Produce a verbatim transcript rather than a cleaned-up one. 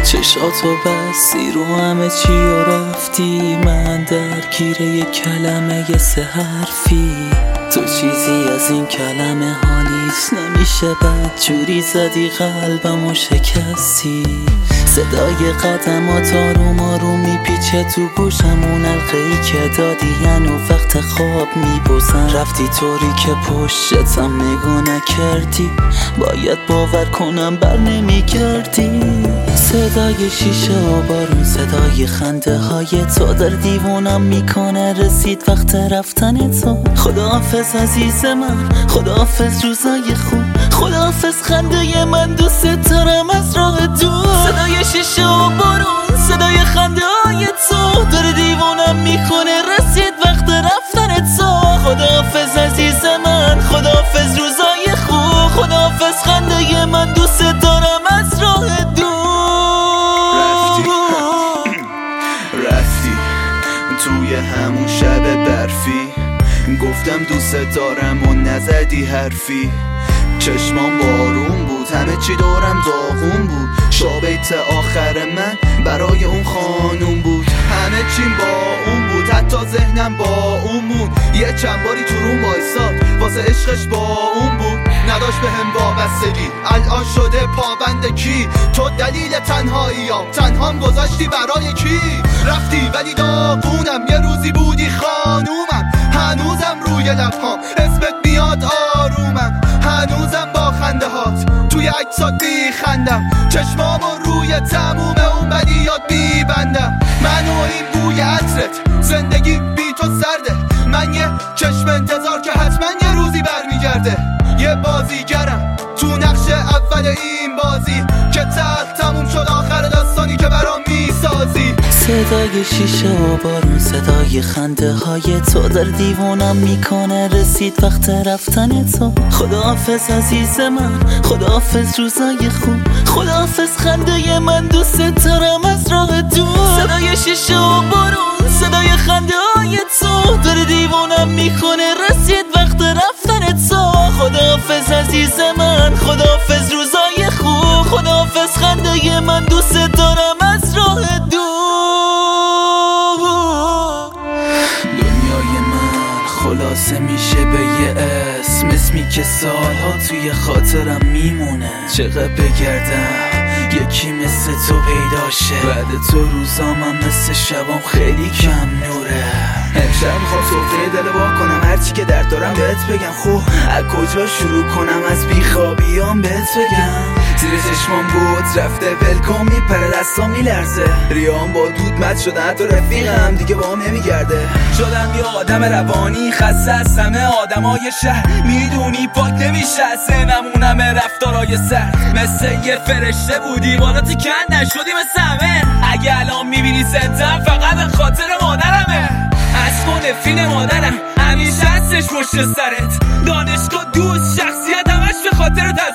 چشاتو بستی رو همه چی و رفتی، من درگیر یک کلمه سه حرفی. تو چیزی از این کلمه حالیت نمیشه، بد جوری زدی قلبمو شکستی. صدای قدمات آروم آروم میپیچه تو گوشم، اون حلقه‌ای که دادی هنو وقت خواب میبوسم. رفتی طوری که پشتم نگاه نکردی، باید باور کنم بر نمیگردی. صدای شیشه و بارون، صدای خنده های تو در دیوونم میکنه. رسید وقت رفتن تو، خداحافظ عزیز من، خداحافظ روزای خوب، خداحافظ خنده من، دوست دارم از راه دور. صدای شیشه و بارون، صدای خنده های تو در دیوونم میکنه. رسید وقت رفتن تو، خداحافظ عزیز من، خداحافظ روزای خوب، خداحافظ خنده من، دوست دارم از راه دور. رفتی توی همون شب برفی، گفتم دوست دارم و نزدی حرفی. چشمام بارون بود، همه چی دورم داغون بود. شابیت آخر من برای اون خانوم بود، همه چیم با اون بود، حتی ذهنم با اون بود. یه چند باری تو روم وایساد واسه عشقش با اون بود. نداشت به هم وابستگی، الان شده پابند کی؟ تو دلیل تنهاییام، تنهام گذاشتی برای کی؟ رفتی ولی داغونم، یه روزی بودی خانومم. هنوزم روی لبهام اسمت میاد آرومم، هنوزم با خنده هات توی عکسات میخندم. چشمامو روی تموم اون بدیات میبندم. من و این بوی عطرت، زندگی بی تو سرده. من یه چشم انتظار که حتما یه روزی برمیگرده. یه بازیگرم تو نقش اول این بازی که تحت تموم شد آخر داستانی که برام میسازی. صدای شیشه و بارون، صدای خنده های تو در دیوانم میکنه. رسید وقت رفتن تو، خداحافظ عزیز من، خداحافظ روزای خوب، خداحافظ خنده من، دوست دارم از راه دور. صدای شیشه و بارون، صدای خنده های تو در دیوانم میکنه. رسید وقت رفتن تو، خداحافظ عزیز من، خداحافظ روزای خوب، خداحافظ خنده من، دوست دارم از راه دور. دنیای من خلاصه میشه به یه اسم، اسمی که سالها توی خاطرم میمونه. چقدر بگردم یکی مثل تو پیدا شه، بعد تو روزامم مثل شبام خیلی کم نوره. امشب میخوام صفحه دل وا کنم، هرچی که درد دارم بهت بگم. خب از کجا شروع کنم، از بیخوابیام بهت بگم. زیر چشمام بود رفته ولکن، میپره دستام میلرزه، ریام با دود مد شده، حتی رفیقم دیگه با هم نمیگرده. شدم یه آدم روانی خسته از همه آدمای شهر، میدونی پاک نمیشه از ذهنمونم رفتارای سر. مثل یه فرشته بودی بالا تو کن نشدی مثل همه. اگه الان میبینی زندم فقط به خاطر مادرمه. از خود فیلم مادرم همیشه هستش پشت سرت. دانشگاه دوست شخصیت همش به خاطر